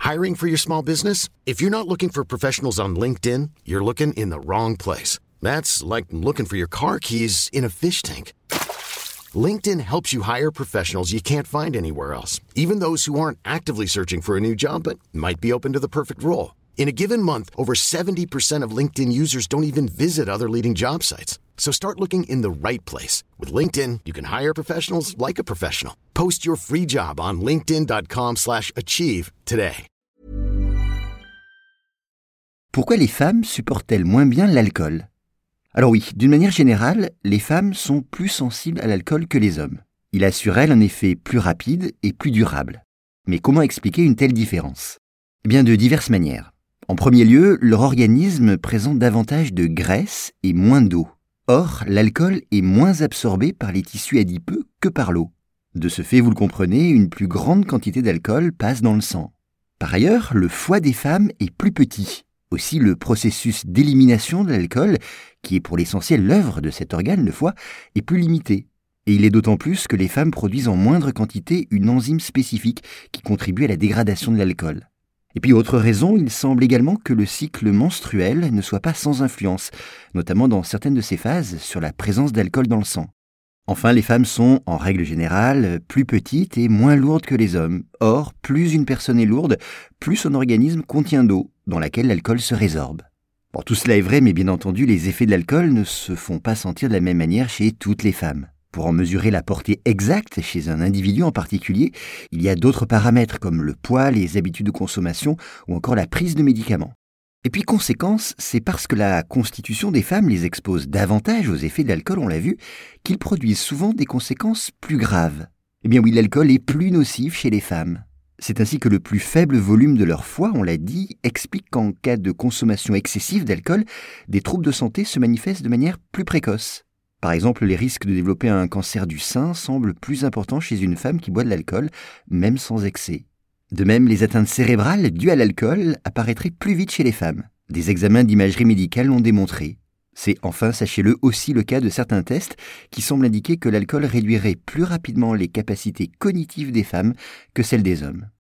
Hiring for your small business? If you're not looking for professionals on LinkedIn, you're looking in the wrong place. That's like looking for your car keys in a fish tank. LinkedIn helps you hire professionals you can't find anywhere else, even those who aren't actively searching for a new job but might be open to the perfect role. In a given month, over 70% of LinkedIn users don't even visit other leading job sites. So start looking in the right place. With LinkedIn, you can hire professionals like a professional. Post your free job on linkedin.com/achieve today. Pourquoi les femmes supportent-elles moins bien l'alcool ? Alors oui, d'une manière générale, les femmes sont plus sensibles à l'alcool que les hommes. Il a sur elles un effet plus rapide et plus durable. Mais comment expliquer une telle différence ? Eh bien, de diverses manières. En premier lieu, leur organisme présente davantage de graisse et moins d'eau. Or, l'alcool est moins absorbé par les tissus adipeux que par l'eau. De ce fait, vous le comprenez, une plus grande quantité d'alcool passe dans le sang. Par ailleurs, le foie des femmes est plus petit. Aussi, le processus d'élimination de l'alcool, qui est pour l'essentiel l'œuvre de cet organe, le foie, est plus limité. Et il est d'autant plus que les femmes produisent en moindre quantité une enzyme spécifique qui contribue à la dégradation de l'alcool. Et puis, autre raison, il semble également que le cycle menstruel ne soit pas sans influence, notamment dans certaines de ces phases, sur la présence d'alcool dans le sang. Enfin, les femmes sont, en règle générale, plus petites et moins lourdes que les hommes. Or, plus une personne est lourde, plus son organisme contient d'eau, dans laquelle l'alcool se résorbe. Bon, tout cela est vrai, mais bien entendu, les effets de l'alcool ne se font pas sentir de la même manière chez toutes les femmes. Pour en mesurer la portée exacte chez un individu en particulier, il y a d'autres paramètres comme le poids, les habitudes de consommation ou encore la prise de médicaments. Et puis conséquence, c'est parce que la constitution des femmes les expose davantage aux effets de l'alcool, on l'a vu, qu'ils produisent souvent des conséquences plus graves. Eh bien oui, l'alcool est plus nocif chez les femmes. C'est ainsi que le plus faible volume de leur foie, on l'a dit, explique qu'en cas de consommation excessive d'alcool, des troubles de santé se manifestent de manière plus précoce. Par exemple, les risques de développer un cancer du sein semblent plus importants chez une femme qui boit de l'alcool, même sans excès. De même, les atteintes cérébrales dues à l'alcool apparaîtraient plus vite chez les femmes. Des examens d'imagerie médicale l'ont démontré. C'est enfin, sachez-le, aussi le cas de certains tests qui semblent indiquer que l'alcool réduirait plus rapidement les capacités cognitives des femmes que celles des hommes.